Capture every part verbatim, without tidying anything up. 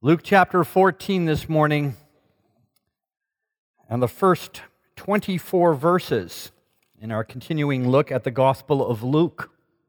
Luke chapter fourteen this morning, and the first twenty-four verses in our continuing look at the Gospel of Luke.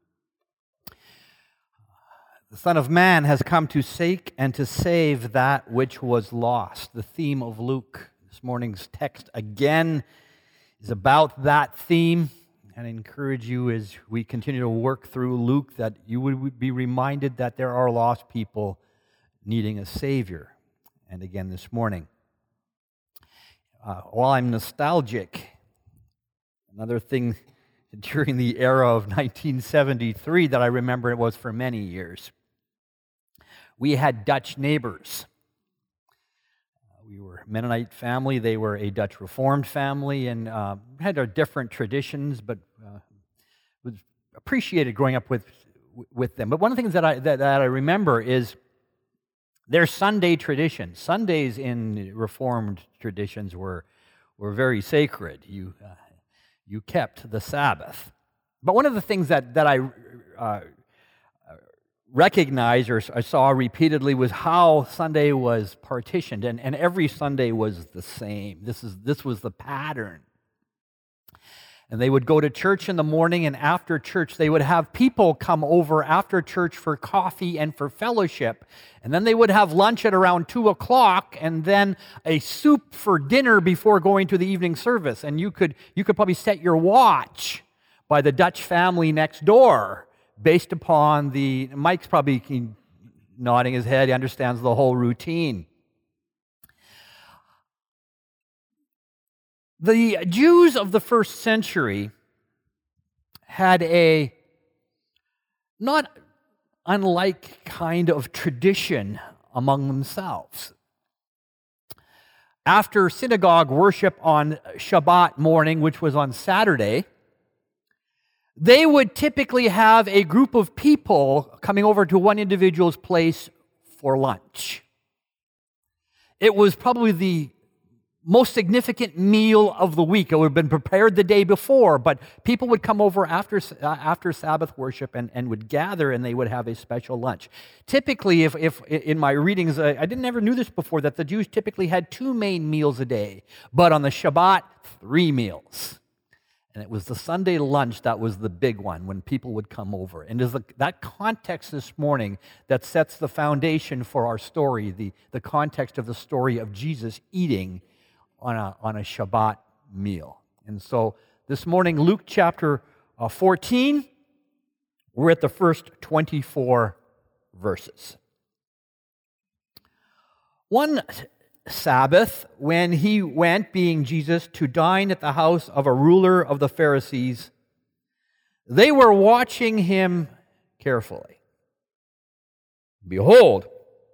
The Son of Man has come to seek and to save that which was lost. The theme of Luke, this morning's text again, is about that theme. And I encourage you as we continue to work through Luke that you would be reminded that there are lost people needing a Savior. And again this morning, uh, while I'm nostalgic, another thing during the era of nineteen seventy-three that I remember it was for many years, we had Dutch neighbors. Uh, we were a Mennonite family, they were a Dutch Reformed family, and uh, had our different traditions, but uh, was appreciated growing up with with them. But one of the things that I that, that I remember is their Sunday traditions. Sundays in Reformed traditions were were very sacred. You uh, you kept the Sabbath. But one of the things that that I uh, recognized or I saw repeatedly was how Sunday was partitioned, and, and every Sunday was the same. This is this was the pattern. And they would go to church in the morning, and after church, they would have people come over after church for coffee and for fellowship. And then they would have lunch at around two o'clock, and then a soup for dinner before going to the evening service. And you could you could probably set your watch by the Dutch family next door based upon the... Mike's probably nodding his head. He understands the whole routine. The Jews of the first century had a not unlike kind of tradition among themselves. After synagogue worship on Shabbat morning, which was on Saturday, they would typically have a group of people coming over to one individual's place for lunch. It was probably the most significant meal of the week. It would have been prepared the day before, but people would come over after uh, after Sabbath worship and, and would gather, and they would have a special lunch. Typically, if, if in my readings, I, I didn't ever knew this before, that the Jews typically had two main meals a day, but on the Shabbat, three meals. And it was the Sunday lunch that was the big one when people would come over. And there's that context this morning that sets the foundation for our story, the, the context of the story of Jesus eating on a, on a Shabbat meal. And so this morning, Luke chapter uh, fourteen, we're at the first twenty-four verses. One Sabbath, when he went, being Jesus, to dine at the house of a ruler of the Pharisees, they were watching him carefully. Behold,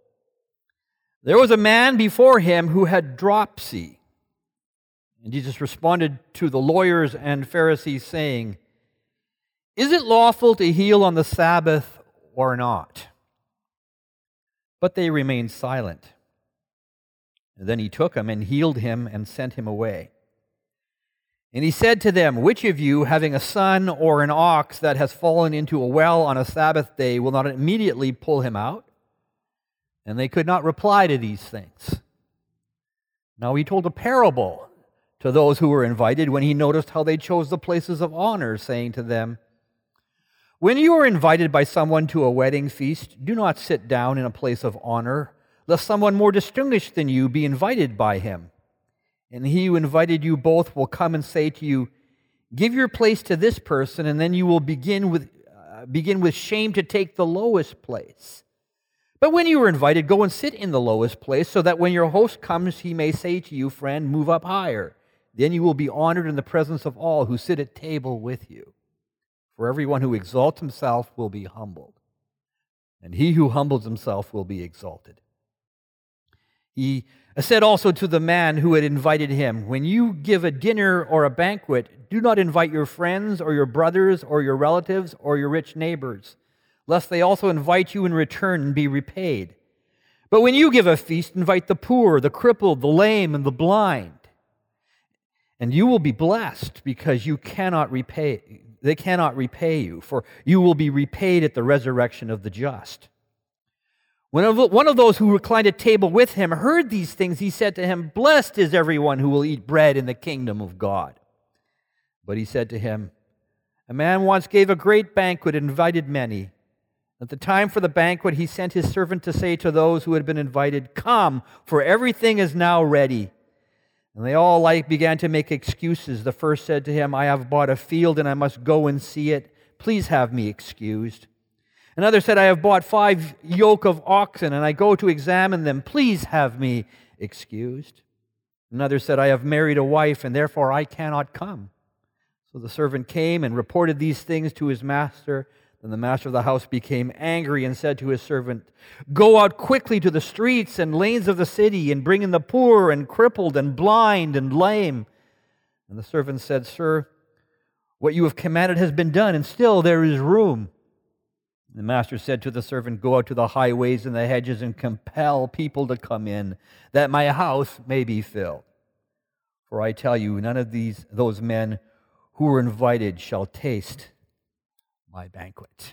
there was a man before him who had dropsy. And Jesus responded to the lawyers and Pharisees, saying, "Is it lawful to heal on the Sabbath or not?" But they remained silent. And then he took him and healed him and sent him away. And he said to them, "Which of you, having a son or an ox that has fallen into a well on a Sabbath day, will not immediately pull him out?" And they could not reply to these things. Now he told a parable to those who were invited when he noticed how they chose the places of honor, saying to them, "When you are invited by someone to a wedding feast, do not sit down in a place of honor, lest someone more distinguished than you be invited by him. And he who invited you both will come and say to you, 'Give your place to this person,' and then you will begin with uh, begin with shame to take the lowest place. But when you are invited, go and sit in the lowest place, so that when your host comes, he may say to you, 'Friend, move up higher.' Then you will be honored in the presence of all who sit at table with you. For everyone who exalts himself will be humbled, and he who humbles himself will be exalted." He said also to the man who had invited him, "When you give a dinner or a banquet, do not invite your friends or your brothers or your relatives or your rich neighbors, lest they also invite you in return and be repaid. But when you give a feast, invite the poor, the crippled, the lame, and the blind. And you will be blessed, because you cannot repay, they cannot repay you, for you will be repaid at the resurrection of the just. When one of those who reclined at table with him heard these things, he said to him, "Blessed is everyone who will eat bread in the kingdom of God." But he said to him, "A man once gave a great banquet and invited many. At the time for the banquet, he sent his servant to say to those who had been invited, 'Come, for everything is now ready.' And they all like began to make excuses. The first said to him, 'I have bought a field and I must go and see it. Please have me excused.' Another said, 'I have bought five yoke of oxen and I go to examine them. Please have me excused.' Another said, 'I have married a wife and therefore I cannot come.' So the servant came and reported these things to his master. Then the master of the house became angry and said to his servant, 'Go out quickly to the streets and lanes of the city and bring in the poor and crippled and blind and lame.' And the servant said, 'Sir, what you have commanded has been done, and still there is room.' The master said to the servant, 'Go out to the highways and the hedges and compel people to come in, that my house may be filled. For I tell you, none of these those men who were invited shall taste my banquet.'"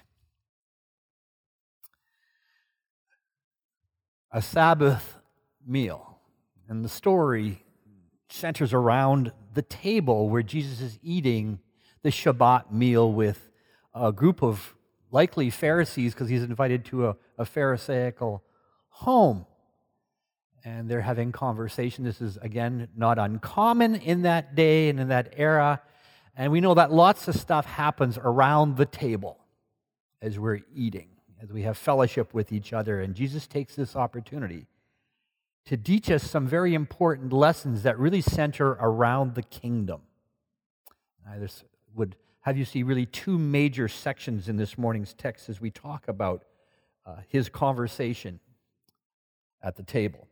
A Sabbath meal. And the story centers around the table where Jesus is eating the Shabbat meal with a group of likely Pharisees, because he's invited to a, a Pharisaical home. And they're having conversation. This is, again, not uncommon in that day and in that era. And we know that lots of stuff happens around the table as we're eating, as we have fellowship with each other. And Jesus takes this opportunity to teach us some very important lessons that really center around the kingdom. I just would have you see really two major sections in this morning's text as we talk about uh, his conversation at the table.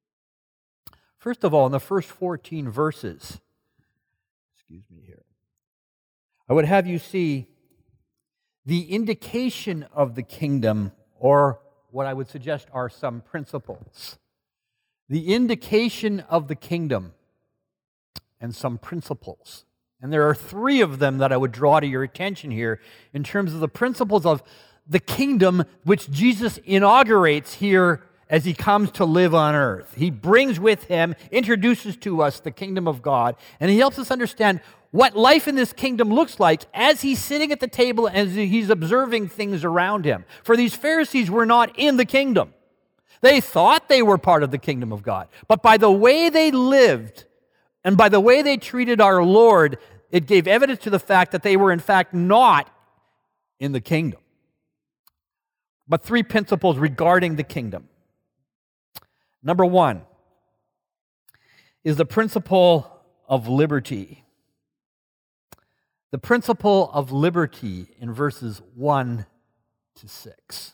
First of all, in the first fourteen verses, excuse me here, I would have you see the indication of the kingdom, or what I would suggest are some principles. The indication of the kingdom and some principles. And there are three of them that I would draw to your attention here in terms of the principles of the kingdom which Jesus inaugurates here as he comes to live on earth. He brings with him, introduces to us the kingdom of God, and he helps us understand what life in this kingdom looks like as he's sitting at the table and as he's observing things around him. For these Pharisees were not in the kingdom. They thought they were part of the kingdom of God. But by the way they lived and by the way they treated our Lord, it gave evidence to the fact that they were in fact not in the kingdom. But three principles regarding the kingdom. Number one is the principle of liberty. The principle of liberty in verses one to six.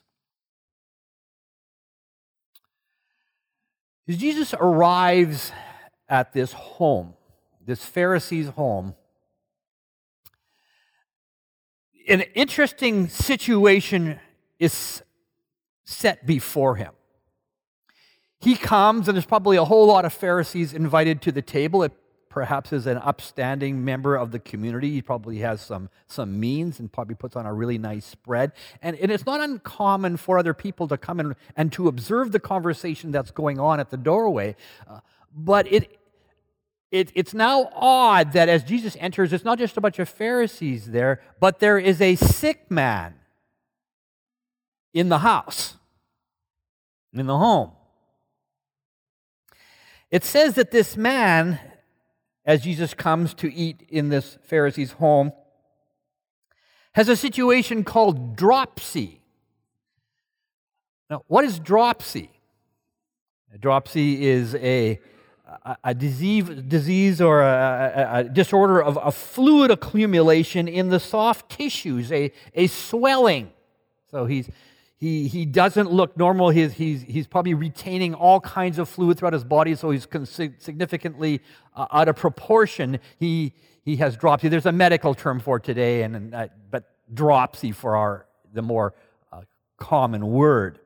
As Jesus arrives at this home, this Pharisee's home, an interesting situation is set before him. He comes, and there's probably a whole lot of Pharisees invited to the table. It perhaps is an upstanding member of the community. He probably has some, some means and probably puts on a really nice spread. And, and it's not uncommon for other people to come in and to observe the conversation that's going on at the doorway. Uh, but it, it it's now odd that as Jesus enters, it's not just a bunch of Pharisees there, but there is a sick man in the house, in the home. It says that this man, as Jesus comes to eat in this Pharisee's home, has a situation called dropsy. Now, what is dropsy? Dropsy is a, a, a disease, disease or a, a, a disorder of a fluid accumulation in the soft tissues, a, a swelling. So he's He he doesn't look normal. He's, he's, he's probably retaining all kinds of fluid throughout his body, so he's significantly uh, out of proportion. He he has dropsy. There's a medical term for it today, and, and uh, but dropsy for our the more uh, common word.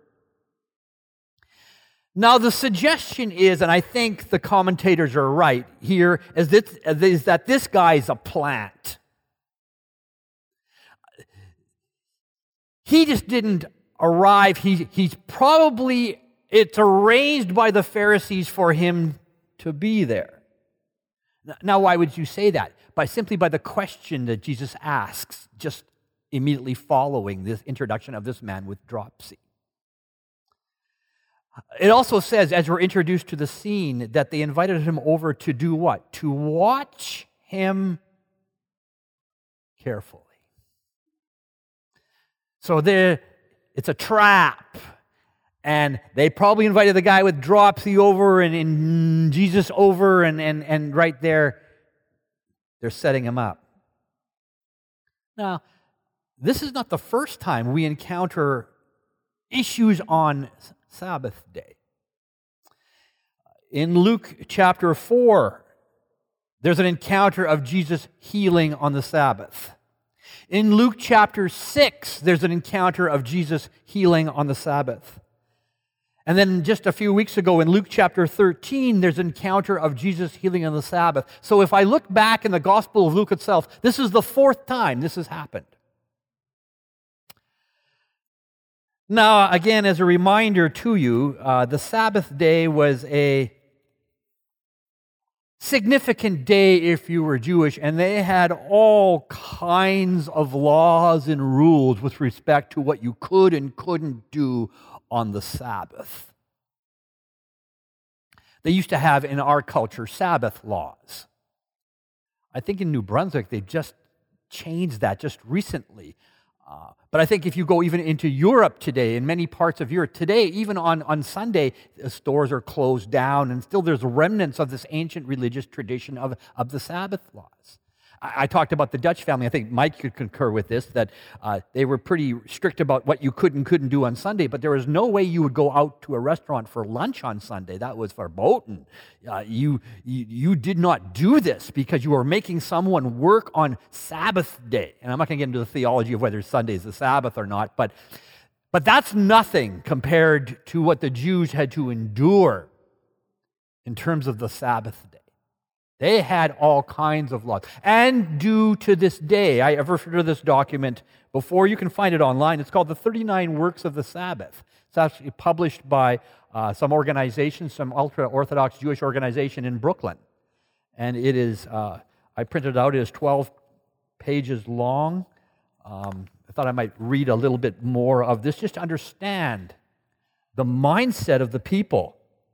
Now the suggestion is, and I think the commentators are right here, is that, is that this guy's a plant. He just didn't arrive, he, he's probably, it's arranged by the Pharisees for him to be there. Now, why would you say that? By simply by the question that Jesus asks, just immediately following this introduction of this man with dropsy. It also says, as we're introduced to the scene, that they invited him over to do what? To watch him carefully. So there, it's a trap. And they probably invited the guy with dropsy over and, and Jesus over, and, and, and right there, they're setting him up. Now, this is not the first time we encounter issues on Sabbath day. In Luke chapter four, there's an encounter of Jesus healing on the Sabbath. In Luke chapter six, there's an encounter of Jesus healing on the Sabbath. And then just a few weeks ago in Luke chapter thirteen, there's an encounter of Jesus healing on the Sabbath. So if I look back in the Gospel of Luke itself, this is the fourth time this has happened. Now, again, as a reminder to you, uh, the Sabbath day was a significant day if you were Jewish, and they had all kinds of laws and rules with respect to what you could and couldn't do on the Sabbath. They used to have in our culture Sabbath laws. I think in New Brunswick they just changed that just recently. Uh, but I think if you go even into Europe today, in many parts of Europe today, even on, on Sunday, the stores are closed down, and still there's remnants of this ancient religious tradition of, of the Sabbath laws. I, I talked about the Dutch family. I think Mike could concur with this, that uh, they were pretty strict about what you could and couldn't do on Sunday, but there was no way you would go out to a restaurant for lunch on Sunday. That was verboten. Uh, you, you, you did not do this because you were making someone work on Sabbath day. And I'm not going to get into the theology of whether Sunday is the Sabbath or not, but, but that's nothing compared to what the Jews had to endure in terms of the Sabbath day. They had all kinds of laws. And do to this day, I have referred to this document before. You can find it online. It's called the thirty-nine Works of the Sabbath. It's actually published by uh, some organization, some ultra-Orthodox Jewish organization in Brooklyn. And it is, uh, I printed it out, it is twelve pages long. Um, I thought I might read a little bit more of this just to understand the mindset of the people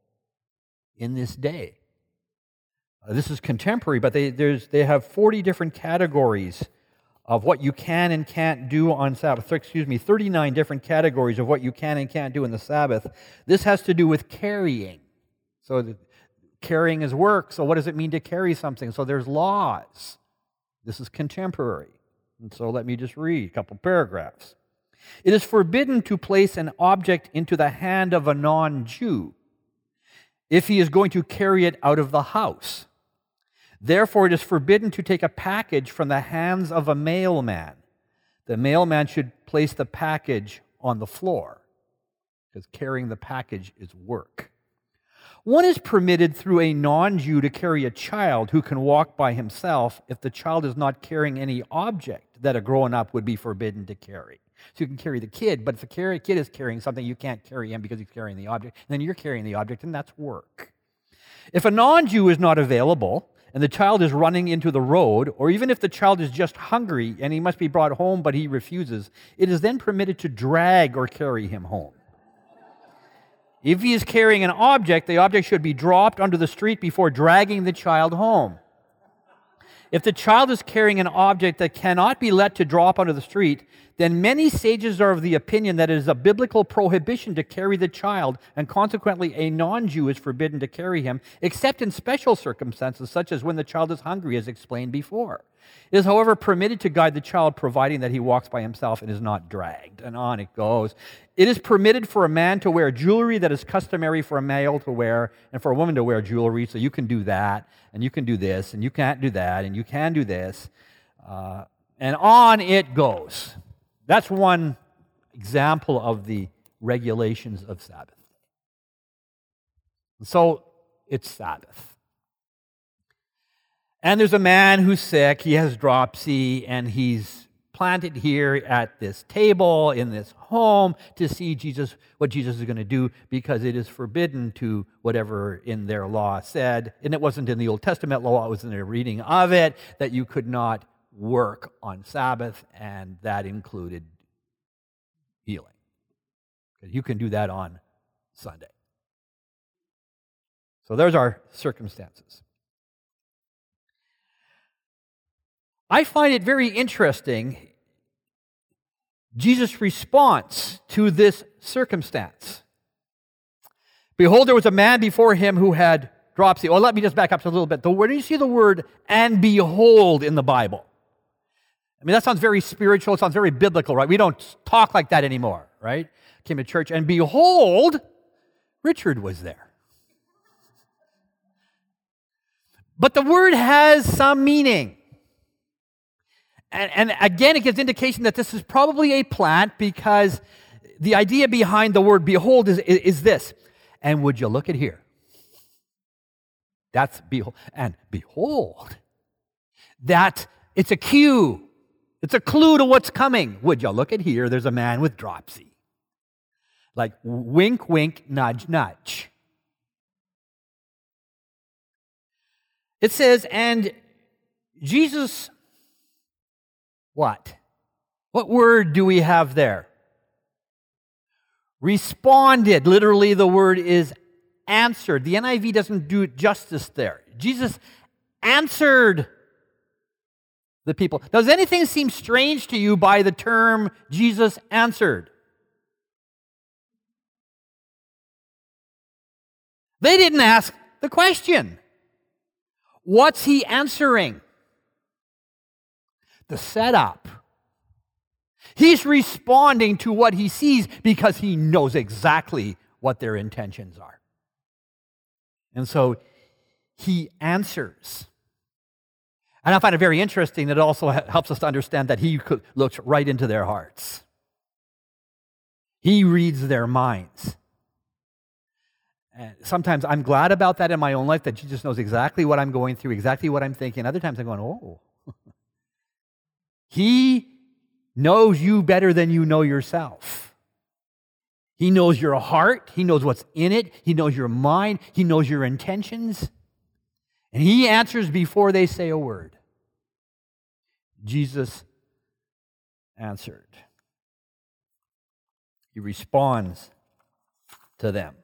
in this day. Uh, this is contemporary, but they, there's, they have forty different categories of what you can and can't do on Sabbath. Excuse me, thirty-nine different categories of what you can and can't do in the Sabbath. This has to do with carrying. So the, carrying is work. So what does it mean to carry something? So there's laws. This is contemporary. And so let me just read a couple paragraphs. It is forbidden to place an object into the hand of a non-Jew if he is going to carry it out of the house. Therefore, it is forbidden to take a package from the hands of a mailman. The mailman should place the package on the floor, because carrying the package is work. One is permitted through a non-Jew to carry a child who can walk by himself if the child is not carrying any object that a grown-up would be forbidden to carry. So you can carry the kid, but if the kid is carrying something, you can't carry him because he's carrying the object. Then you're carrying the object, and that's work. If a non-Jew is not available, and the child is running into the road, or even if the child is just hungry and he must be brought home but he refuses, it is then permitted to drag or carry him home. If he is carrying an object, the object should be dropped onto the street before dragging the child home. If the child is carrying an object that cannot be let to drop onto the street, then many sages are of the opinion that it is a biblical prohibition to carry the child, and consequently a non-Jew is forbidden to carry him, except in special circumstances, such as when the child is hungry, as explained before. It is, however, permitted to guide the child, providing that he walks by himself and is not dragged. And on it goes. It is permitted for a man to wear jewelry that is customary for a male to wear, and for a woman to wear jewelry, so you can do that, and you can do this, and you can't do that, and you can do this. Uh, and on it goes. That's one example of the regulations of Sabbath. So it's Sabbath. And there's a man who's sick, he has dropsy, and he's planted here at this table, in this home, to see Jesus, what Jesus is going to do, because it is forbidden to whatever in their law said. And it wasn't in the Old Testament law, it was in their reading of it, that you could not work on Sabbath, and that included healing. You can do that on Sunday. So there's our circumstances. I find it very interesting, Jesus' response to this circumstance. Behold, there was a man before him who had dropsy. Well, let me just back up a little bit. Where do you see the word "and behold" in the Bible? I mean, that sounds very spiritual. It sounds very biblical, right? We don't talk like that anymore, right? Came to church, and behold, Richard was there. But the word has some meaning. And, and again, it gives indication that this is probably a plant, because the idea behind the word behold is, is, is this. And would you look at here? That's behold. And behold, that it's a cue. It's a clue to what's coming. Would you look at here? There's a man with dropsy. Like wink, wink, nudge, nudge. It says, and Jesus, what? What word do we have there? Responded. Literally, the word is answered. The N I V doesn't do it justice there. Jesus answered the people. Does anything seem strange to you by the term Jesus answered? They didn't ask the question. What's he answering? The setup. He's responding to what he sees because he knows exactly what their intentions are. And so he answers. And I find it very interesting that it also helps us to understand that he looks right into their hearts. He reads their minds. And sometimes I'm glad about that in my own life, that Jesus knows exactly what I'm going through, exactly what I'm thinking. Other times I'm going, oh. He knows you better than you know yourself. He knows your heart. He knows what's in it. He knows your mind. He knows your intentions. And he answers before they say a word. Jesus answered. He responds to them.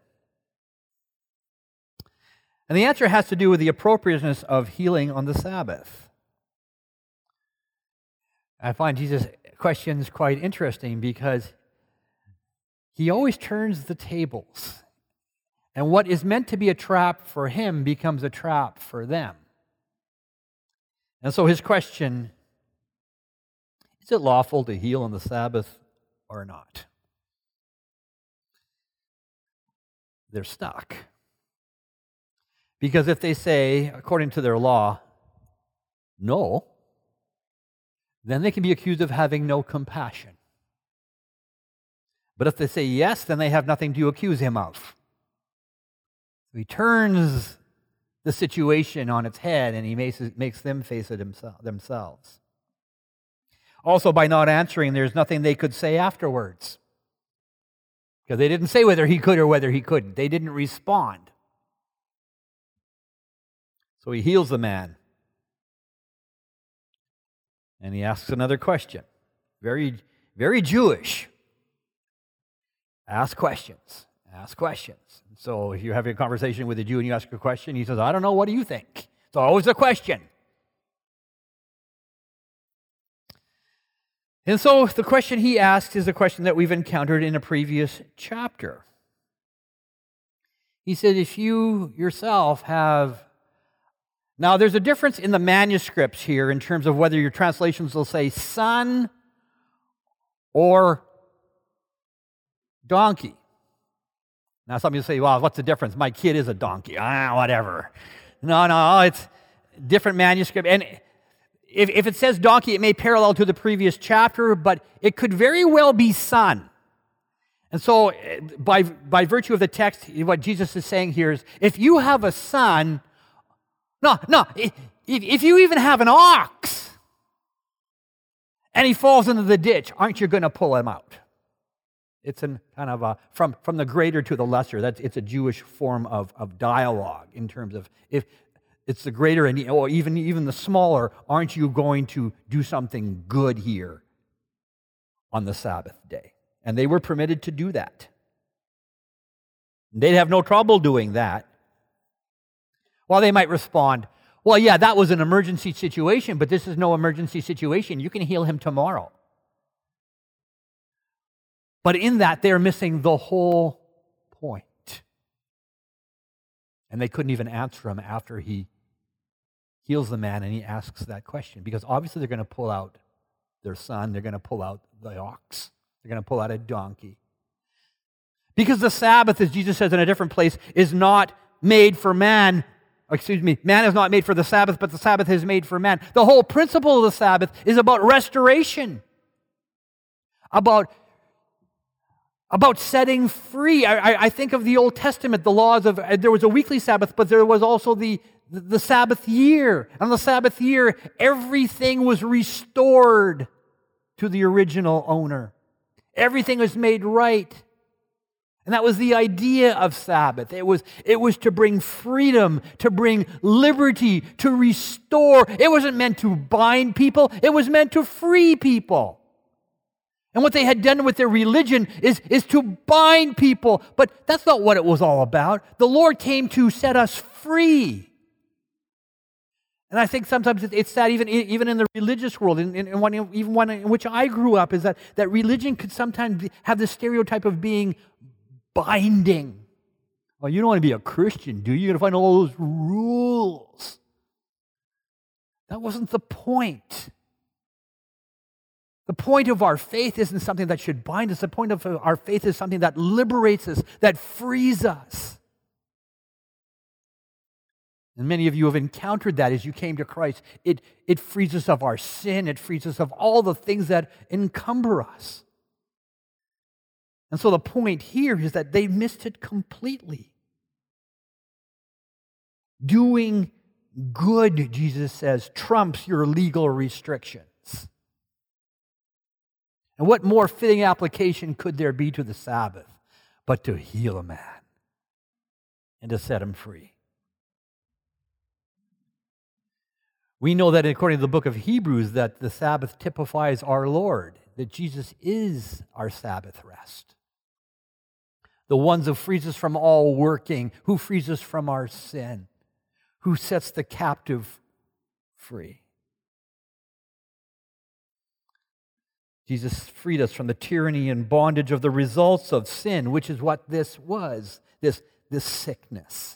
And the answer has to do with the appropriateness of healing on the Sabbath. I find Jesus' questions quite interesting because he always turns the tables. And what is meant to be a trap for him becomes a trap for them. And so his question, is it lawful to heal on the Sabbath or not? They're stuck. Because if they say, according to their law, no, then they can be accused of having no compassion. But if they say yes, then they have nothing to accuse him of. He turns the situation on its head, and he makes, makes them face it themselves. Also, by not answering, there's nothing they could say afterwards. Because they didn't say whether he could or whether he couldn't. They didn't respond. So he heals the man. And he asks another question. Very, very Jewish. Ask questions. Ask questions. So if you're having a conversation with a Jew and you ask a question, he says, I don't know, what do you think? It's always a question. And so the question he asks is a question that we've encountered in a previous chapter. He said, if you yourself have... Now, there's a difference in the manuscripts here in terms of whether your translations will say son or donkey. Now, some of you say, well, what's the difference? My kid is a donkey. Ah, whatever. No, no, it's different manuscript. And if, if it says donkey, it may parallel to the previous chapter, but it could very well be son. And so, by, by virtue of the text, what Jesus is saying here is, if you have a son... No, no, if, if you even have an ox, and he falls into the ditch, aren't you going to pull him out? It's an kind of a, from, from the greater to the lesser. That's, it's a Jewish form of, of dialogue in terms of if it's the greater and or even, even the smaller, aren't you going to do something good here on the Sabbath day? And they were permitted to do that. They'd have no trouble doing that. Well, they might respond, well, yeah, that was an emergency situation, but this is no emergency situation. You can heal him tomorrow. But in that, they're missing the whole point. And they couldn't even answer him after he heals the man and he asks that question. Because obviously they're going to pull out their son. They're going to pull out the ox. They're going to pull out a donkey. Because the Sabbath, as Jesus says in a different place, is not made for man. Excuse me, man is not made for the Sabbath, but the Sabbath is made for man. The whole principle of the Sabbath is about restoration. About About setting free. I, I think of the Old Testament, the laws of, there was a weekly Sabbath, but there was also the, the Sabbath year. On the Sabbath year, everything was restored to the original owner. Everything was made right. And that was the idea of Sabbath. It was, it was to bring freedom, to bring liberty, to restore. It wasn't meant to bind people. It was meant to free people. And what they had done with their religion is, is to bind people. But that's not what it was all about. The Lord came to set us free. And I think sometimes it's sad, even, even in the religious world, in, in one, even one in which I grew up, is that, that religion could sometimes have the stereotype of being binding. Well, you don't want to be a Christian, do you? You're going to find all those rules. That wasn't the point. The point of our faith isn't something that should bind us. The point of our faith is something that liberates us, that frees us. And many of you have encountered that as you came to Christ. It, it frees us of our sin. It frees us of all the things that encumber us. And so the point here is that they missed it completely. Doing good, Jesus says, trumps your legal restrictions. And what more fitting application could there be to the Sabbath but to heal a man and to set him free? We know that according to the book of Hebrews that the Sabbath typifies our Lord, that Jesus is our Sabbath rest. The one who frees us from all working, who frees us from our sin, who sets the captive free. Jesus freed us from the tyranny and bondage of the results of sin, which is what this was, this, this sickness.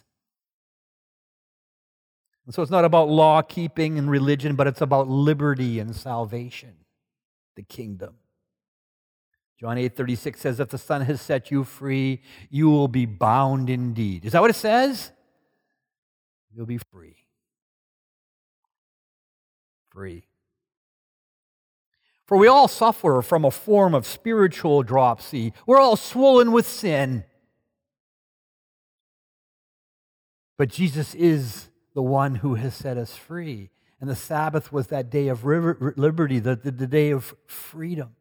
And so it's not about law-keeping and religion, but it's about liberty and salvation, the kingdom. John eight thirty-six says, if the Son has set you free, you will be bound indeed. Is that what it says? You'll be free. Free. For we all suffer from a form of spiritual dropsy. We're all swollen with sin. But Jesus is the one who has set us free. And the Sabbath was that day of liberty, the, the, the day of freedom.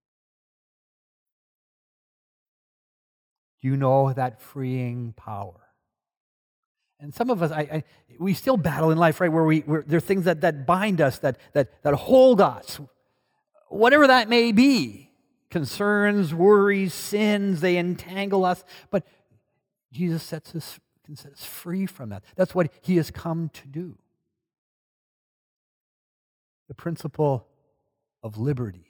Do you know that freeing power? And some of us, I, I, we still battle in life, right, where we, where there are things that, that bind us, that, that, that hold us. Whatever that may be, concerns, worries, sins, they entangle us. But Jesus sets us, can set us free from that. That's what he has come to do. The principle of liberty.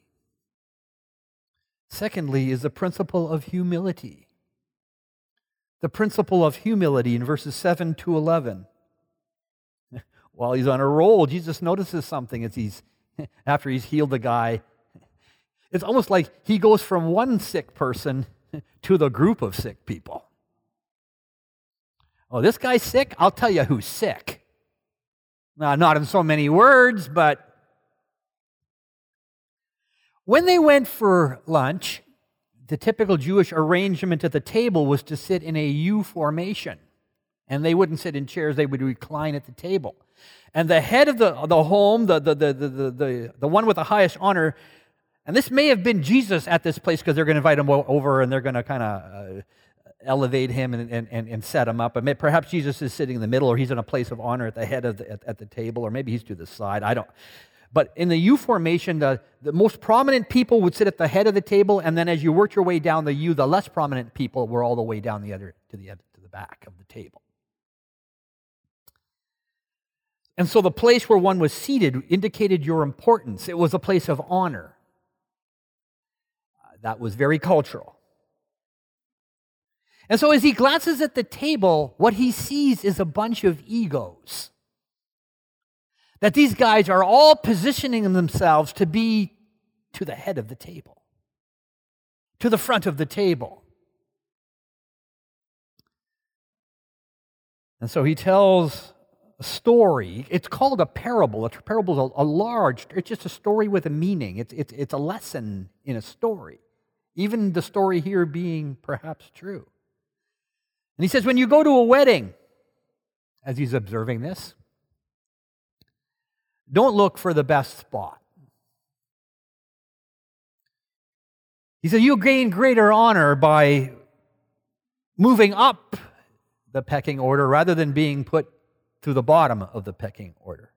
Secondly is the principle of humility. The principle of humility in verses seven to eleven. While he's on a roll, Jesus notices something as he's after he's healed the guy. It's almost like he goes from one sick person to the group of sick people. Oh, this guy's sick? I'll tell you who's sick. Now, not in so many words, but when they went for lunch, the typical Jewish arrangement at the table was to sit in a U formation. And they wouldn't sit in chairs, they would recline at the table. And the head of the, the home, the, the, the, the, the, the one with the highest honor, and this may have been Jesus at this place because they're going to invite him over and they're going to kind of uh, elevate him and, and, and set him up. And may, perhaps Jesus is sitting in the middle, or he's in a place of honor at the head of the, at, at the table, or maybe he's to the side. I don't. But in the U formation, the, the most prominent people would sit at the head of the table, and then as you worked your way down the U, the less prominent people were all the way down the other to the to the back of the table. And so the place where one was seated indicated your importance. It was a place of honor. Uh, that was very cultural. And so as he glances at the table, what he sees is a bunch of egos. That these guys are all positioning themselves to be to the head of the table, to the front of the table. And so he tells a story. It's called a parable. A parable is a, a large, it's just a story with a meaning. It's, it's, it's a lesson in a story, even the story here being perhaps true. And he says, when you go to a wedding, as he's observing this, don't look for the best spot. He said, you gain greater honor by moving up the pecking order rather than being put to the bottom of the pecking order.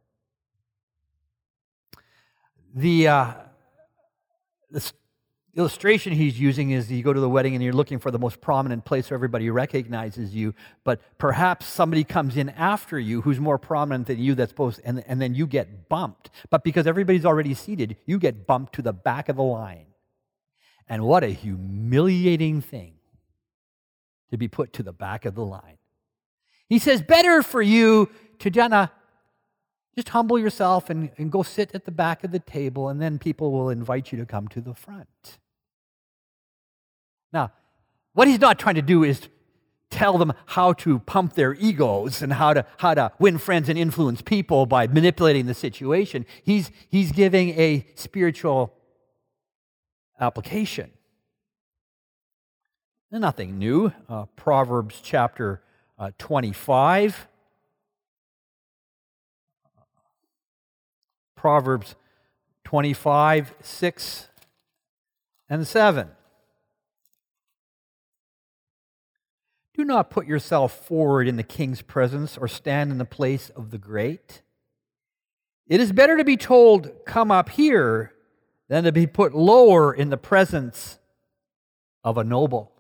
The, uh, the illustration he's using is you go to the wedding and you're looking for the most prominent place where everybody recognizes you, but perhaps somebody comes in after you who's more prominent than you that's supposed, and, and then you get bumped. But because everybody's already seated, you get bumped to the back of the line. And what a humiliating thing to be put to the back of the line. He says, better for you to Jenna, just humble yourself and, and go sit at the back of the table, and then people will invite you to come to the front. Now, what he's not trying to do is tell them how to pump their egos and how to, how to win friends and influence people by manipulating the situation. He's, he's giving a spiritual application. And nothing new. Uh, Proverbs chapter uh, twenty-five. Proverbs twenty-five, six and seven. Do not put yourself forward in the king's presence or stand in the place of the great. It is better to be told, come up here, than to be put lower in the presence of a noble.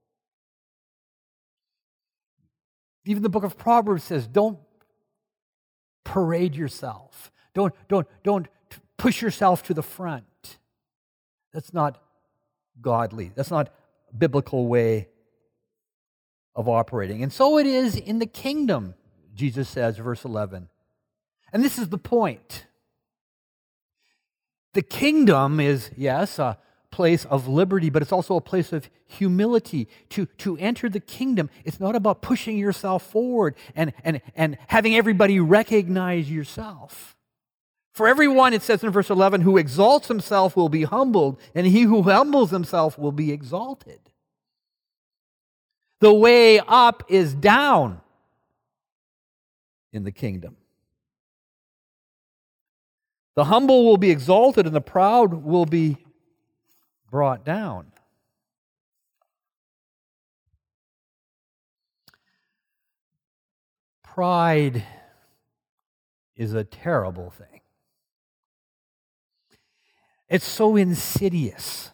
Even the book of Proverbs says, don't parade yourself. Don't, don't, don't push yourself to the front. That's not godly. That's not a biblical way of operating. And so it is in the kingdom, Jesus says, verse eleven. And this is the point. The kingdom is, yes, a place of liberty, but it's also a place of humility. To, to enter the kingdom, it's not about pushing yourself forward and, and, and having everybody recognize yourself. For everyone, it says in verse eleven, who exalts himself will be humbled, and he who humbles himself will be exalted. The way up is down in the kingdom. The humble will be exalted, and the proud will be brought down. Pride is a terrible thing. It's so insidious.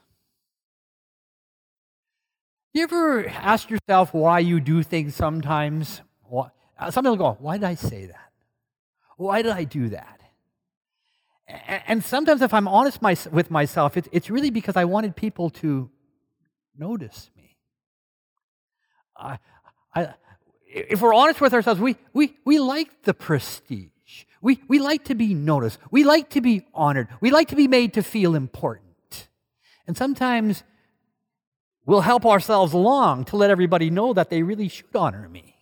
You ever ask yourself why you do things sometimes? Somebody will go, why did I say that? Why did I do that? And sometimes if I'm honest with myself, it's really because I wanted people to notice me. I, I, if we're honest with ourselves, we, we, we like the prestige. We, we like to be noticed. We like to be honored. We like to be made to feel important. And sometimes we'll help ourselves along to let everybody know that they really should honor me.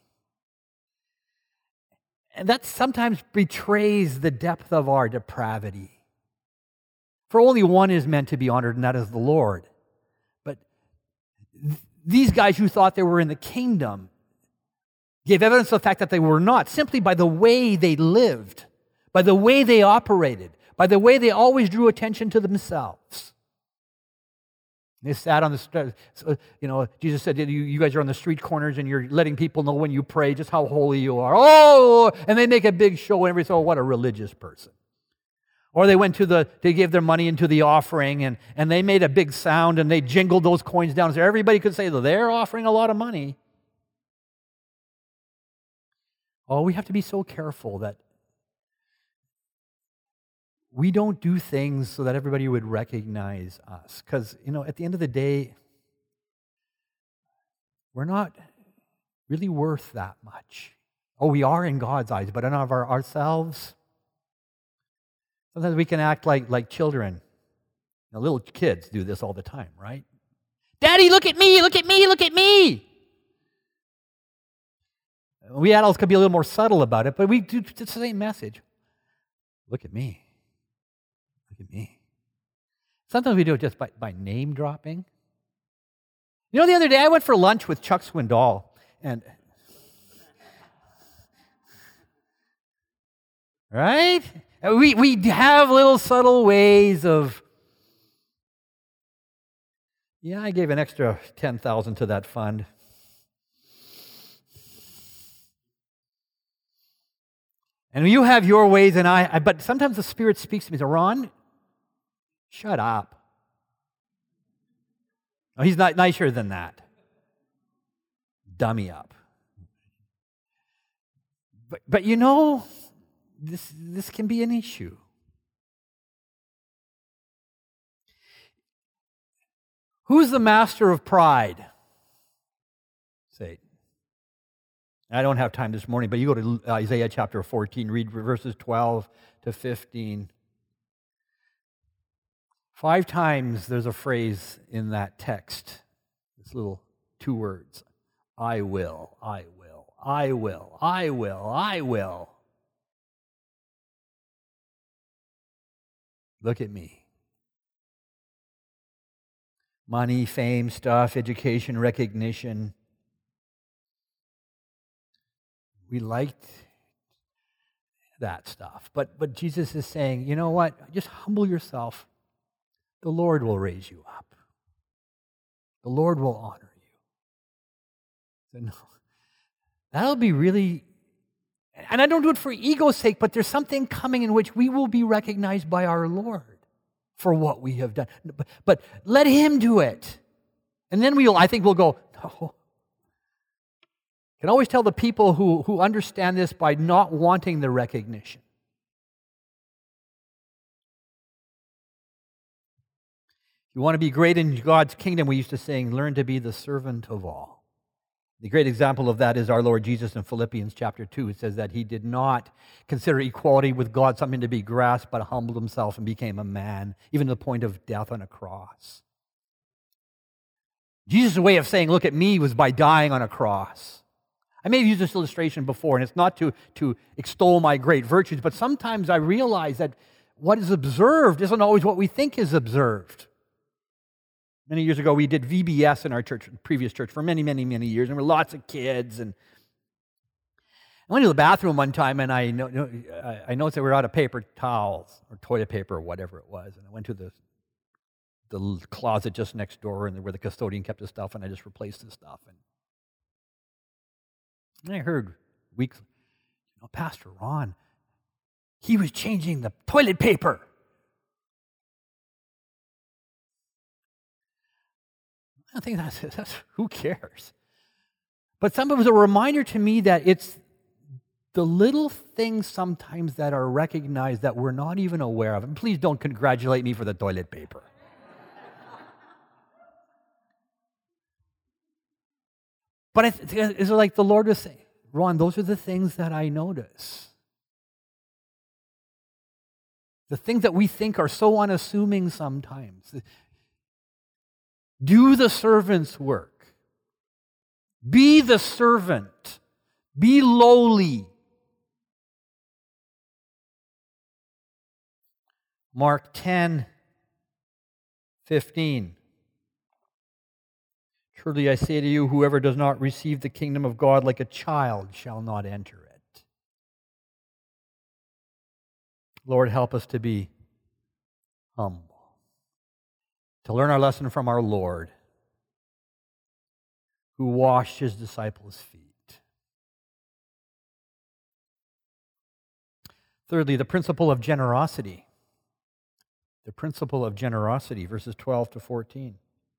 And that sometimes betrays the depth of our depravity. For only one is meant to be honored, and that is the Lord. But th- these guys who thought they were in the kingdom gave evidence of the fact that they were not, simply by the way they lived, by the way they operated, by the way they always drew attention to themselves. They sat on the street, you know, Jesus said, you, you guys are on the street corners and you're letting people know when you pray just how holy you are. Oh, and they make a big show and everybody says, oh, what a religious person. Or they went to the, they gave their money into the offering and, and they made a big sound and they jingled those coins down so everybody could say that they're offering a lot of money. Oh, we have to be so careful that we don't do things so that everybody would recognize us. Because, you know, at the end of the day, we're not really worth that much. Oh, we are in God's eyes, but in our ourselves, sometimes we can act like, like children. Now, little kids do this all the time, right? Daddy, look at me, look at me, look at me. We adults could be a little more subtle about it, but we do the same message. Look at me. Look at me. Sometimes we do it just by, by name dropping. You know, the other day I went for lunch with Chuck Swindoll, and right? We we have little subtle ways of, yeah, I gave an extra ten thousand dollars to that fund. And you have your ways, and I, I, but sometimes the Spirit speaks to me. So, Ron, shut up. No, he's not nicer than that. Dummy up. But, but you know, this, this can be an issue. Who's the master of pride? Satan. I don't have time this morning, but you go to Isaiah chapter fourteen, read verses twelve to fifteen. Five times there's a phrase in that text, this little two words, I will, I will, I will, I will, I will. Look at me. Money, fame, stuff, education, recognition. We liked that stuff. But, but Jesus is saying, you know what? Just humble yourself. The Lord will raise you up. The Lord will honor you. So no, that'll be really, and I don't do it for ego's sake, but there's something coming in which we will be recognized by our Lord for what we have done. But, but let Him do it. And then we'll, I think we'll go, no. You can always tell the people who, who understand this by not wanting the recognition. If you want to be great in God's kingdom, we used to sing, learn to be the servant of all. The great example of that is our Lord Jesus in Philippians chapter two. It says that He did not consider equality with God something to be grasped, but humbled Himself and became a man, even to the point of death on a cross. Jesus' way of saying, look at me, was by dying on a cross. I may have used this illustration before, and it's not to, to extol my great virtues, but sometimes I realize that what is observed isn't always what we think is observed. Many years ago, we did V B S in our church, previous church, for many, many, many years, and there were lots of kids. And I went to the bathroom one time, and I, know, I noticed that we were out of paper towels, or toilet paper, or whatever it was, and I went to the, the closet just next door, and where the custodian kept his stuff, and I just replaced the stuff. And And I heard weeks, you know, Pastor Ron, he was changing the toilet paper. I think that's, that's who cares? But some of it was a reminder to me that it's the little things sometimes that are recognized that we're not even aware of. And please don't congratulate me for the toilet paper. But it's like the Lord was saying, Ron, those are the things that I notice. The things that we think are so unassuming sometimes. Do the servant's work. Be the servant. Be lowly. Mark ten, fifteen. Truly I say to you, whoever does not receive the kingdom of God like a child shall not enter it. Lord, help us to be humble, to learn our lesson from our Lord, who washed his disciples' feet. Thirdly, the principle of generosity. The principle of generosity, verses twelve to fourteen.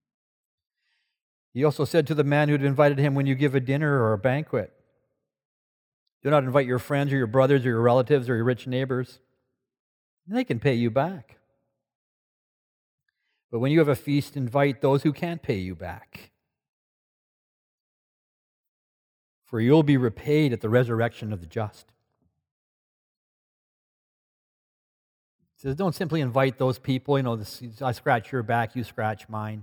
He also said to the man who had invited him, when you give a dinner or a banquet, do not invite your friends or your brothers or your relatives or your rich neighbors. They can pay you back. But when you have a feast, invite those who can't pay you back. For you'll be repaid at the resurrection of the just. He says, don't simply invite those people, you know, this, I scratch your back, you scratch mine.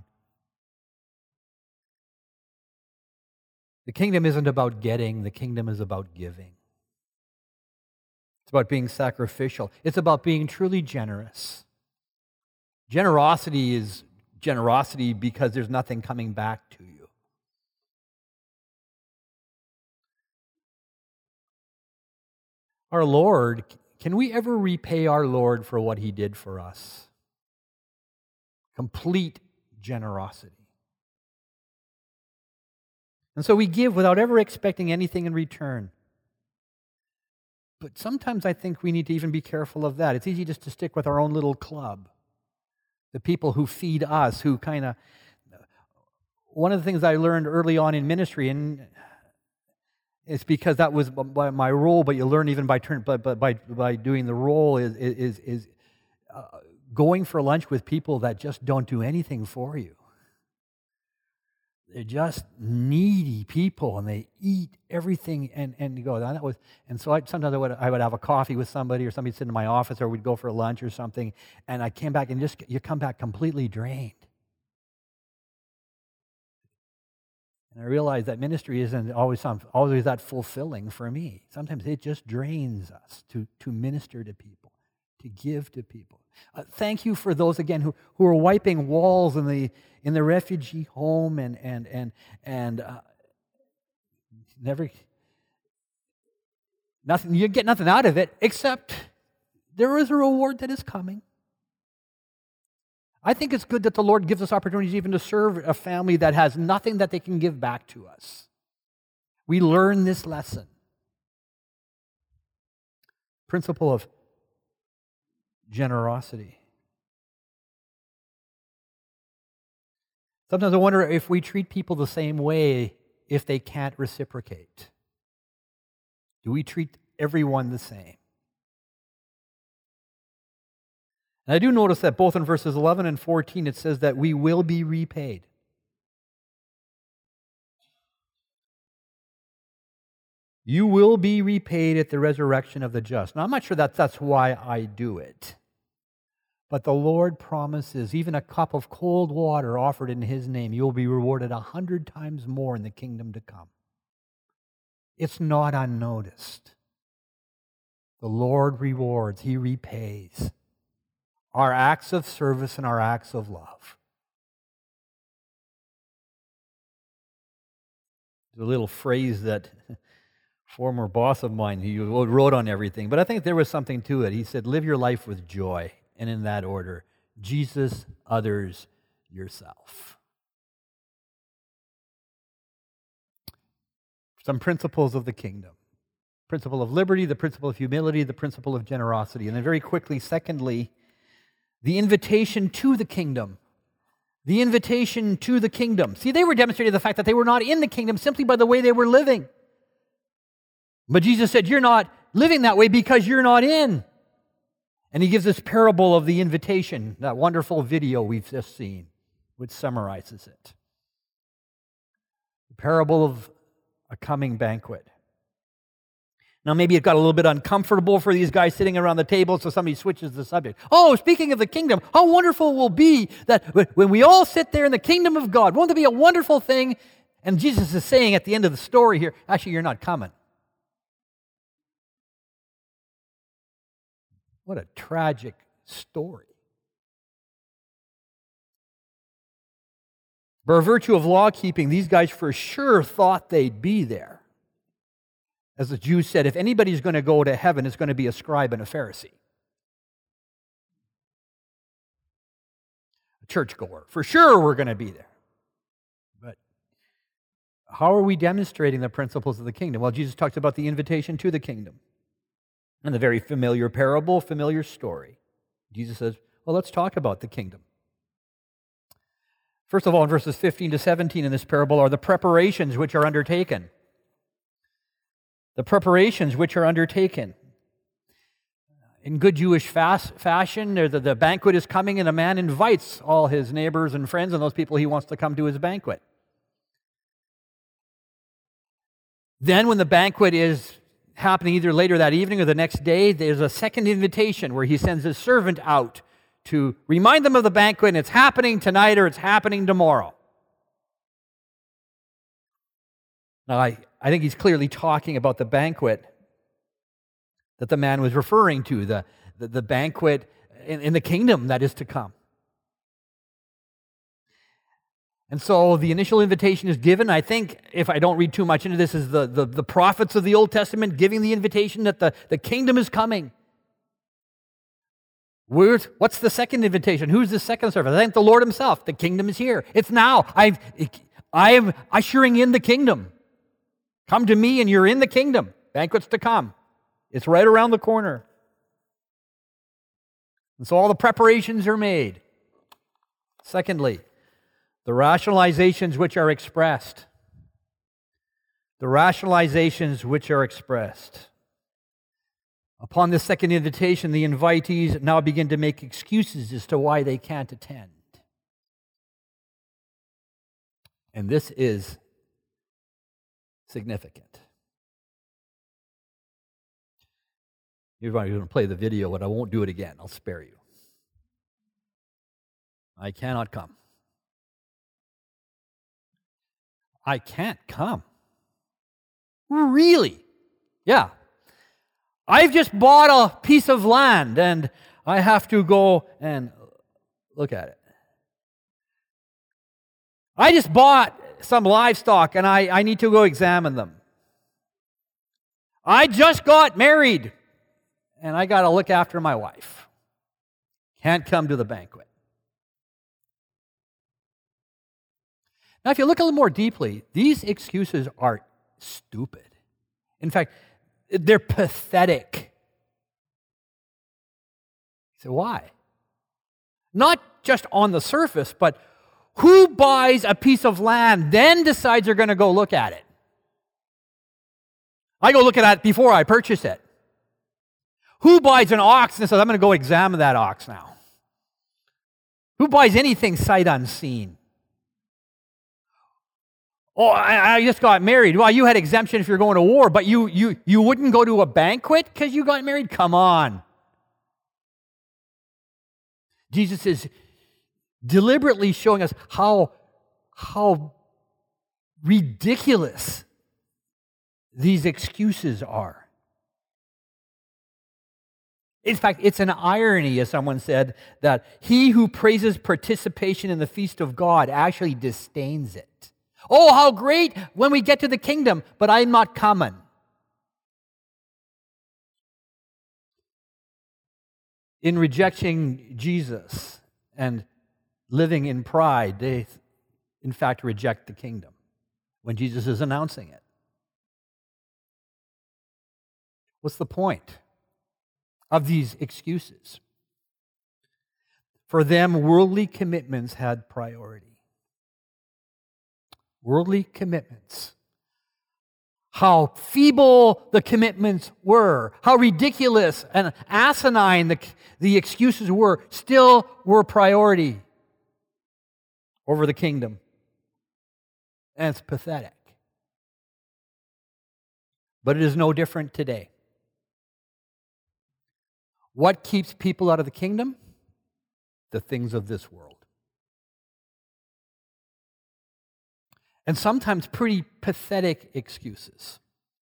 The kingdom isn't about getting, the kingdom is about giving. It's about being sacrificial. It's about being truly generous. Generosity is generosity because there's nothing coming back to you. Our Lord, can we ever repay our Lord for what he did for us? Complete generosity. And so we give without ever expecting anything in return. But sometimes I think we need to even be careful of that. It's easy just to stick with our own little club. The people who feed us, who kind of... One of the things I learned early on in ministry, and it's because that was my role, but you learn even by turn, but, but by by doing the role is is is uh, going for lunch with people that just don't do anything for you. They're just needy people, and they eat everything, and and you go. That was, and so I, sometimes I would I would have a coffee with somebody, or somebody sit in my office, or we'd go for lunch or something, and I came back and just you come back completely drained. And I realized that ministry isn't always always that fulfilling for me. Sometimes it just drains us to to minister to people, to give to people. Uh, thank you for those again who, who are wiping walls in the in the refugee home and and and and uh, never nothing. You get nothing out of it except there is a reward that is coming. I think it's good that the Lord gives us opportunities even to serve a family that has nothing that they can give back to us. We learn this lesson. Principle of generosity. Sometimes I wonder if we treat people the same way if they can't reciprocate. Do we treat everyone the same? And I do notice that both in verses eleven and fourteen it says that we will be repaid. You will be repaid at the resurrection of the just. Now, I'm not sure that that's why I do it. But the Lord promises even a cup of cold water offered in his name, you will be rewarded a hundred times more in the kingdom to come. It's not unnoticed. The Lord rewards, he repays our acts of service and our acts of love. There's a little phrase that a former boss of mine, he wrote on everything, but I think there was something to it. He said, live your life with joy, and in that order, Jesus, others, yourself. Some principles of the kingdom. Principle of liberty, the principle of humility, the principle of generosity. And then very quickly, secondly, the invitation to the kingdom. The invitation to the kingdom. See, they were demonstrating the fact that they were not in the kingdom simply by the way they were living. But Jesus said, you're not living that way because you're not in. And he gives this parable of the invitation, that wonderful video we've just seen, which summarizes it. The parable of a coming banquet. Now, maybe it got a little bit uncomfortable for these guys sitting around the table, so somebody switches the subject. Oh, speaking of the kingdom, how wonderful it will be that when we all sit there in the kingdom of God, won't it be a wonderful thing? And Jesus is saying at the end of the story here, actually, you're not coming. What a tragic story. By virtue of law keeping, these guys for sure thought they'd be there. As the Jews said, if anybody's going to go to heaven, it's going to be a scribe and a Pharisee. A churchgoer. For sure we're going to be there. But how are we demonstrating the principles of the kingdom? Well, Jesus talks about the invitation to the kingdom. And the very familiar parable, familiar story. Jesus says, well, let's talk about the kingdom. First of all, in verses fifteen to seventeen in this parable are the preparations which are undertaken. The preparations which are undertaken. In good Jewish fast fashion, the, the banquet is coming and a man invites all his neighbors and friends and those people he wants to come to his banquet. Then when the banquet is happening either later that evening or the next day, there's a second invitation where he sends his servant out to remind them of the banquet, and it's happening tonight or it's happening tomorrow. Now, I, I think he's clearly talking about the banquet that the man was referring to, the, the, the banquet in, in the kingdom that is to come. And so the initial invitation is given. I think, if I don't read too much into this, is the, the, the prophets of the Old Testament giving the invitation that the, the kingdom is coming. Where's, what's the second invitation? Who's the second servant? I think the Lord himself. The kingdom is here. It's now. I've, I'm ushering in the kingdom. Come to me and you're in the kingdom. Banquet's to come. It's right around the corner. And so all the preparations are made. Secondly, the rationalizations which are expressed. The rationalizations which are expressed. Upon this second invitation, the invitees now begin to make excuses as to why they can't attend. And this is significant. You're going to play the video, but I won't do it again. I'll spare you. I cannot come. I can't come. Really? Yeah. I've just bought a piece of land and I have to go and look at it. I just bought some livestock and I, I need to go examine them. I just got married and I got to look after my wife. Can't come to the banquet. Now, if you look a little more deeply, these excuses are stupid. In fact, they're pathetic. So why? Not just on the surface, but who buys a piece of land, then decides they're going to go look at it? I go look at it before I purchase it. Who buys an ox and says, I'm going to go examine that ox now? Who buys anything sight unseen? Oh, I, I just got married. Well, you had exemption if you're going to war, but you you you wouldn't go to a banquet because you got married? Come on. Jesus is deliberately showing us how, how ridiculous these excuses are. In fact, it's an irony, as someone said, that he who praises participation in the feast of God actually disdains it. Oh, how great when we get to the kingdom, but I'm not coming. In rejecting Jesus and living in pride, they in fact reject the kingdom when Jesus is announcing it. What's the point of these excuses? For them, worldly commitments had priority. Worldly commitments. How feeble the commitments were, how ridiculous and asinine the, the excuses were, still were priority over the kingdom. And it's pathetic. But it is no different today. What keeps people out of the kingdom? The things of this world. And sometimes pretty pathetic excuses.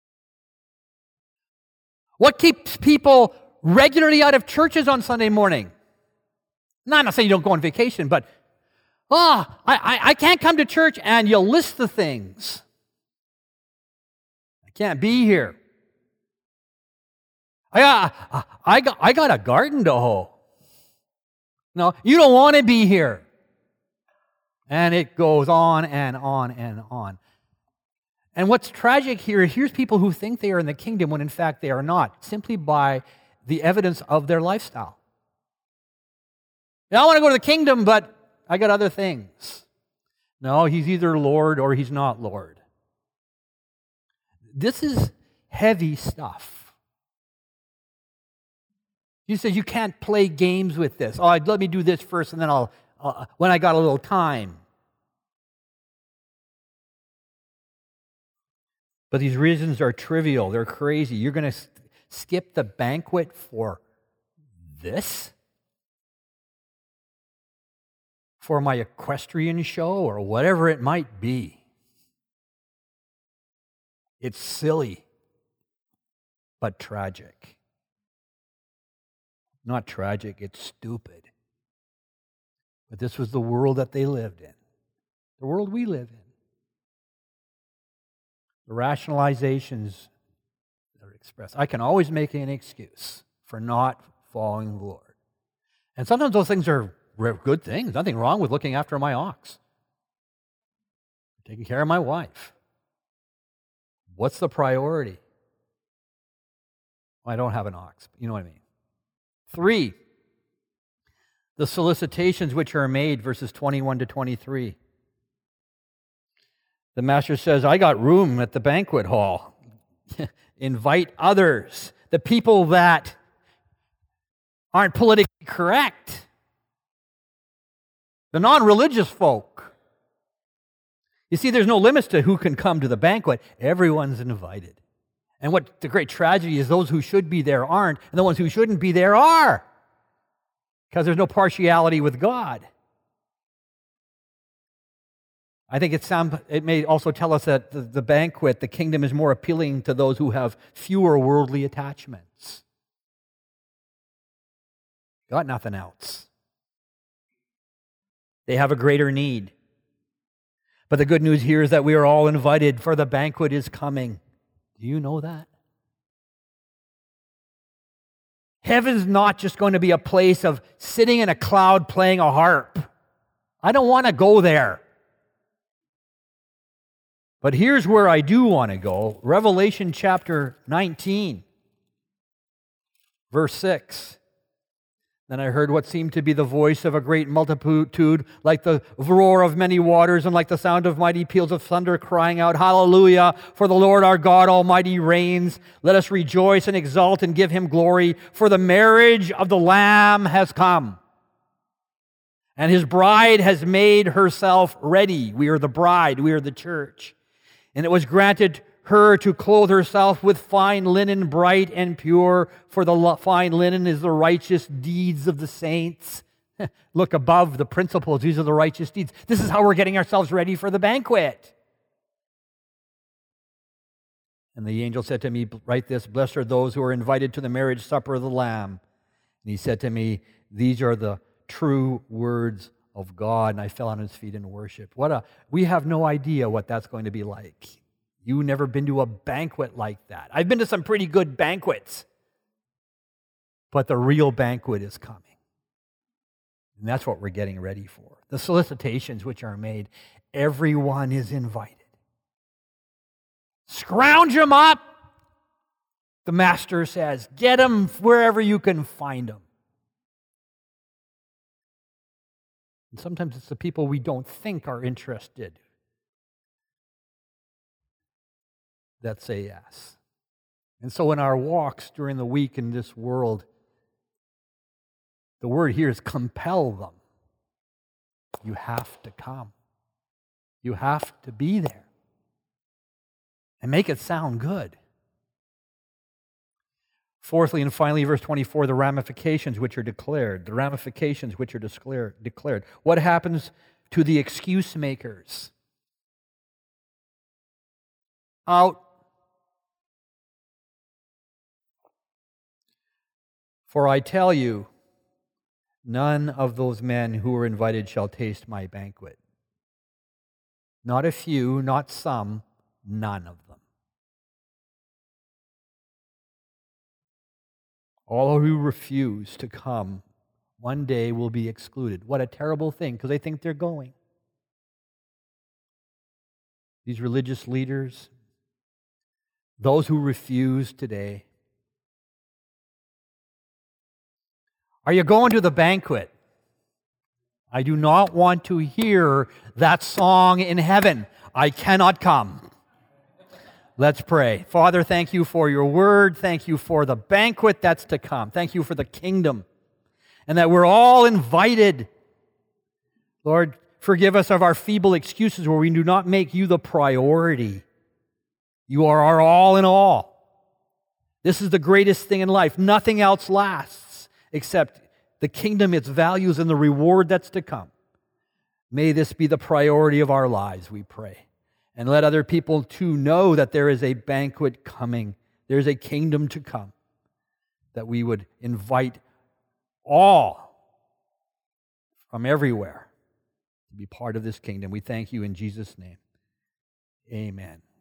What keeps people regularly out of churches on Sunday morning? Now, I'm not saying you don't go on vacation, but Oh, I, I, I can't come to church, and you list the things. I can't be here. I got, I got, I got a garden to hoe. No, you don't want to be here. And it goes on and on and on. And what's tragic here, here's people who think they are in the kingdom when in fact they are not, simply by the evidence of their lifestyle. Now, I want to go to the kingdom, but I got other things. No, he's either Lord or he's not Lord. This is heavy stuff. He says you can't play games with this. Oh, let me do this first, and then I'll, uh, when I got a little time. But these reasons are trivial. They're crazy. You're going to skip the banquet for this? For my equestrian show or whatever it might be. It's silly, but tragic. Not tragic, it's stupid. But this was the world that they lived in, the world we live in. The rationalizations that are expressed. I can always make an excuse for not following the Lord. And sometimes those things are good things. Nothing wrong with looking after my ox. Taking care of my wife. What's the priority? Well, I don't have an ox, but you know what I mean. Three, the solicitations which are made, verses twenty-one to twenty-three. The master says, I got room at the banquet hall. Invite others, the people that aren't politically correct, the non-religious folk. You see, there's no limits to who can come to the banquet. Everyone's invited. And what the great tragedy is, those who should be there aren't, and the ones who shouldn't be there are. Because there's no partiality with God. I think it, sound, it may also tell us that the, the banquet, the kingdom, is more appealing to those who have fewer worldly attachments. Got nothing else. They have a greater need. But the good news here is that we are all invited, for the banquet is coming. Do you know that? Heaven's not just going to be a place of sitting in a cloud playing a harp. I don't want to go there. But here's where I do want to go. Revelation chapter nineteen, verse six. Then I heard what seemed to be the voice of a great multitude, like the roar of many waters and like the sound of mighty peals of thunder, crying out, Hallelujah, for the Lord our God Almighty reigns. Let us rejoice and exult and give him glory, for the marriage of the Lamb has come. And his bride has made herself ready. We are the bride, we are the church. And it was granted her to clothe herself with fine linen, bright and pure, for the fine linen is the righteous deeds of the saints. Look above the principles. These are the righteous deeds. This is how we're getting ourselves ready for the banquet. And the angel said to me, write this, blessed are those who are invited to the marriage supper of the Lamb. And he said to me, these are the true words of God. And I fell on his feet in worship. What a, we have no idea what that's going to be like. You've never been to a banquet like that. I've been to some pretty good banquets. But the real banquet is coming. And that's what we're getting ready for. The solicitations which are made, everyone is invited. Scrounge them up, the master says. Get them wherever you can find them. And sometimes it's the people we don't think are interested that say yes. And so in our walks during the week in this world, the word here is compel them. You have to come. You have to be there. And make it sound good. Fourthly and finally, verse twenty-four, the ramifications which are declared. The ramifications which are declared. What happens to the excuse makers? Out. For I tell you none of those men who were invited shall taste my banquet. Not a few, not some, none of them. All who refuse to come one day will be excluded. What a terrible thing, because they think they're going. These religious leaders, those who refuse today. Are you going to the banquet? I do not want to hear that song in heaven. I cannot come. Let's pray. Father, thank you for your word. Thank you for the banquet that's to come. Thank you for the kingdom. And that we're all invited. Lord, forgive us of our feeble excuses where we do not make you the priority. You are our all in all. This is the greatest thing in life. Nothing else lasts except the kingdom, its values, and the reward that's to come. May this be the priority of our lives, we pray. And let other people too know that there is a banquet coming. There is a kingdom to come. That we would invite all from everywhere to be part of this kingdom. We thank you in Jesus' name. Amen.